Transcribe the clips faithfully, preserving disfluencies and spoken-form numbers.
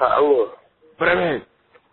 Алло. Привет.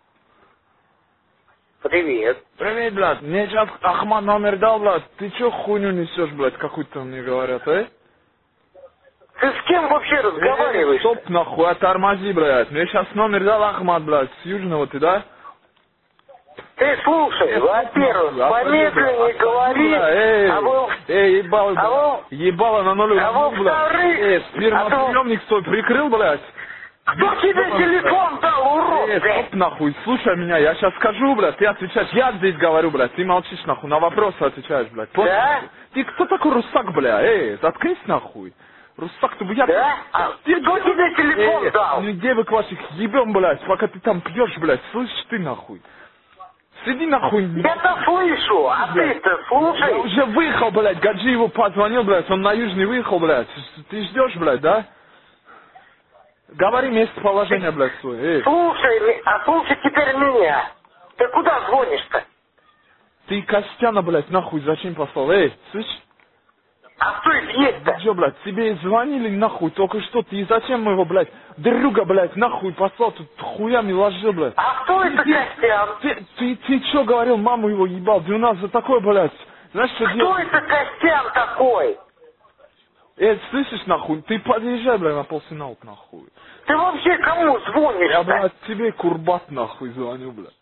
Привет. Привет, блядь. Мне сейчас Ахмад номер дал, блядь. Ты чё хуйню несешь, блядь, какую-то мне говорят, а? Ты с кем вообще разговариваешь? Стоп, нахуй, тормози, блядь. Мне сейчас номер дал Ахмад, блядь, с Южного, ты, да? Ты слушай, Э, во-первых, стоп, нахуй, помедленнее а, говори, а, эй, а вы... эй, ебал, а вы... ебало на ноль, а блядь. во-вторых... Эй, спермоприемник свой прикрыл, блядь. Кто тебе телефон дал, урод, Эй, блядь? стоп, нахуй, слушай меня, я сейчас скажу, блядь, ты отвечаешь, я здесь говорю, блядь, ты молчишь, нахуй, на вопросы отвечаешь, блядь. Понял? Да? Ты кто такой Руссак, бля, эй, заткнись, нахуй. Руссак, ты, я... Да? А Ты, кто тебе телефон эй, дал? ну девок ваших ебем, блядь, пока ты там пьешь, блядь, слышишь ты, нахуй. Сиди, нахуй. Я-то слышу, а ты-то Я слушай. уже выехал, блядь, Гаджиеву позвонил, блядь, он на Южный выехал, блядь. Ты ждешь, блядь, да? Говори местоположение, блядь, свое, эй. Слушай, а слушай теперь меня. Ты куда звонишь-то? Ты Костяна, блядь, нахуй зачем послал, эй, слышишь? А кто это есть-то? Ты что, блядь, тебе звонили нахуй только что, ты зачем его, блядь, друга, блядь, нахуй послал, тут хуями ложил, блядь. А кто это Ты, Костян? ты, ты, ты что говорил, маму его ебал, ты у нас за такой, блядь, знаешь, что Кто делать? это Костян такой? Эй, слышишь, нахуй, ты подъезжай, блядь, на полфинал, нахуй. Ты вообще кому Я, звонишь-то? блядь, тебе Курбат, нахуй, звоню, блядь.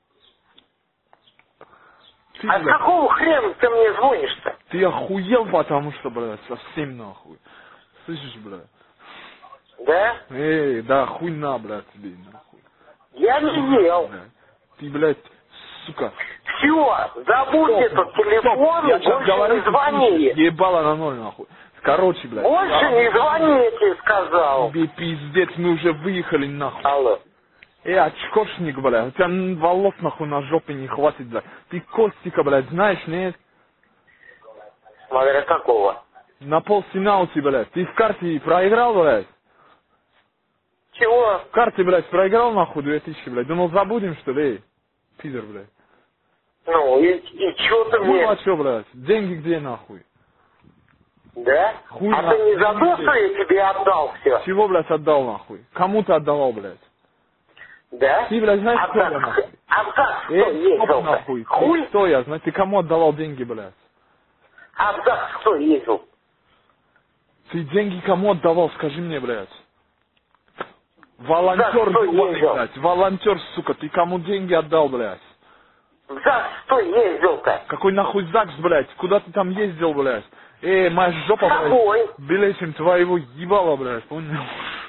Ты, А с блядь, какого хрена ты мне звонишь-то? ты охуел, потому что, блядь, совсем нахуй. Слышишь, блядь? Да? Эй, да, хуй на, блядь, тебе, нахуй. Я не ел. Блядь. Ты, блядь, сука. Все, забудь Стоп, этот телефон, стоп, я сейчас больше говорю, не ты звони. слышишь, ебало на ноль, нахуй. Короче, блядь. Больше не звони, я тебе сказал. Тебе пиздец, мы уже выехали, нахуй. Алло. Эй, очкошник, блядь, у тебя волос, нахуй, на жопе не хватит, блядь. Ты Костика, блядь, знаешь, нет? Смотря какого. На полфинал ты, блядь. Ты в карте проиграл, блядь? Чего? В карте, блядь, проиграл, нахуй, две тысячи, блядь. Думал, забудем, что ли, эй? Пидор, блядь. Ну, и, и чё ты Ну, мне? а чё, блядь? Деньги где, нахуй? Да? Хуй а на- ты не забыл, что я тебе отдал все? Чего, блядь, отдал, нахуй? Кому ты отдавал, блядь? Да? Ты, блядь, знаешь, а кто я, так, нахуй? а так кто Эй, ездил-то? стоп, нахуй. Хуй? Ты кто я? Знаешь, ты кому отдавал деньги, блядь? А так кто ездил? Ты деньги кому отдавал, скажи мне, блядь? Волонтер, Да, кто ебаный, ездил? блядь. Волонтер, сука, ты кому деньги отдал, блядь? В ЗАГС кто ездил-то? Какой нахуй ЗАГС, блядь? Куда ты там ездил, блядь? Эй, моя жопа, блядь. Какой? Белесим твоего ебала, блядь, понял?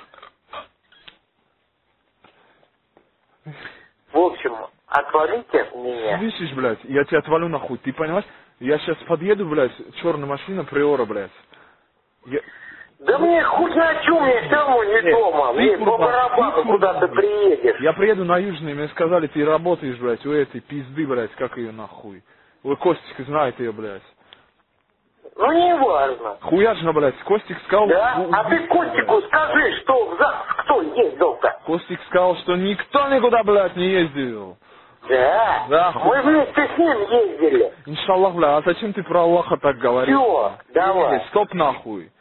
В общем, отвалите от меня. Слышишь, блядь, я тебя отвалю нахуй, ты понимаешь? Я сейчас подъеду, блядь, черная машина, приора, блядь. Я... Да мне хоть на чем, я все равно не Э, дома. ты Мне по курва, барабану, ты куда курва, ты блядь. приедешь. Я приеду на Южный, мне сказали, ты работаешь, блядь, у этой пизды, блядь, как ее нахуй. Ой, Костик знает ее, блядь. Ну, не важно. Хуяжно, блядь, Костик сказал... Да? у- А ты убийство, Костику блядь. скажи, что в ЗАГС кто ездил-то? Костик сказал, что никто никуда, блядь, не ездил. Да. Да, Мы хуй. вместе с ним ездили. Иншаллах, бля, а зачем ты про Аллаха так говоришь? Все, давай. Эй, стоп нахуй.